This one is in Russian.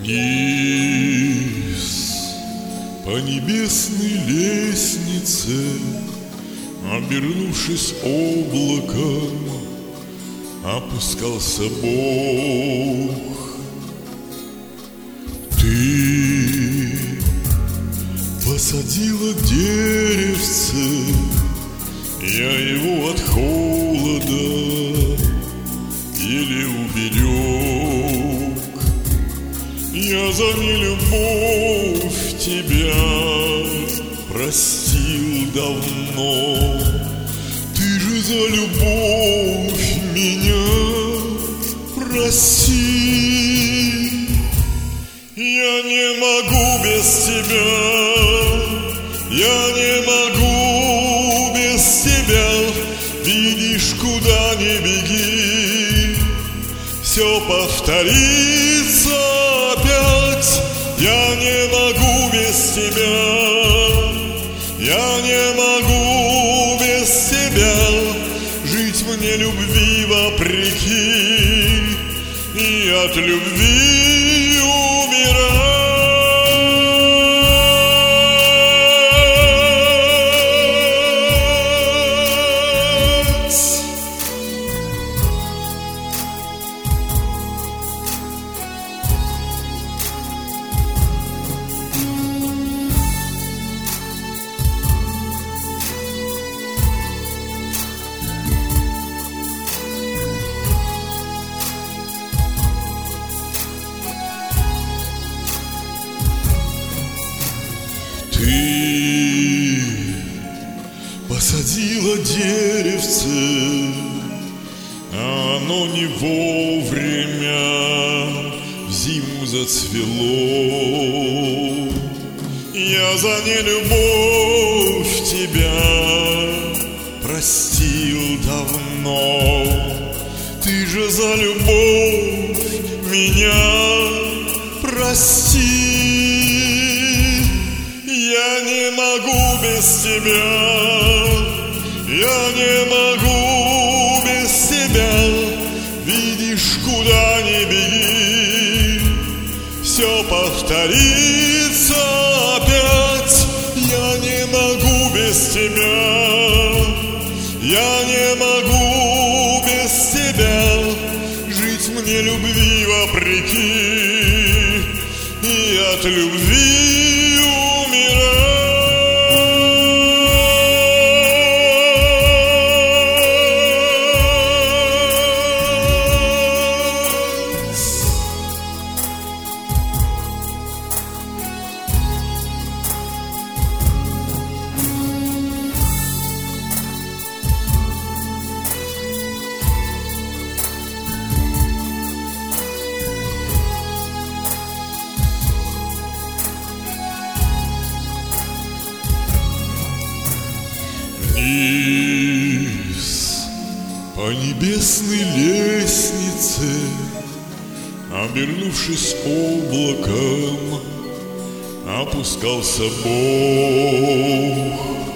Вниз по небесной лестнице, обернувшись облаком, опускался Бог. Ты посадила деревце, я его от холода еле уберег. Я за нелюбовь тебя простил давно. Ты же за любовь меня прости. Я не могу без тебя, я не могу без тебя. Видишь, куда ни беги, все повторится опять. Я не могу без тебя, я не могу без тебя. Жить мне любви вопреки и от любви умирать. Ты посадила деревце, а оно не вовремя в зиму зацвело. Я за нелюбовь тебя простил давно. Ты же за любовь меня прости. Я не могу без тебя, я не могу без тебя. Видишь, куда ни беги, все повторится опять. Я не могу без тебя, я не могу без тебя. Жить мне любви вопреки и от любви умирать. Вниз по небесной лестнице, обернувшись облаком, опускался Бог.